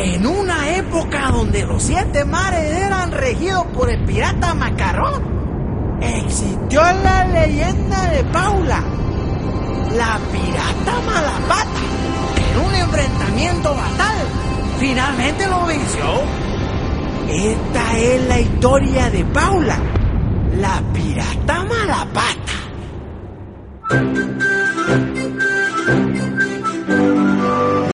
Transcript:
En una época donde los 7 mares eran regidos por el pirata Macarrón, existió la leyenda de Paula, la pirata Malapata, que en un enfrentamiento fatal finalmente lo venció. Esta es la historia de Paula, la pirata Malapata.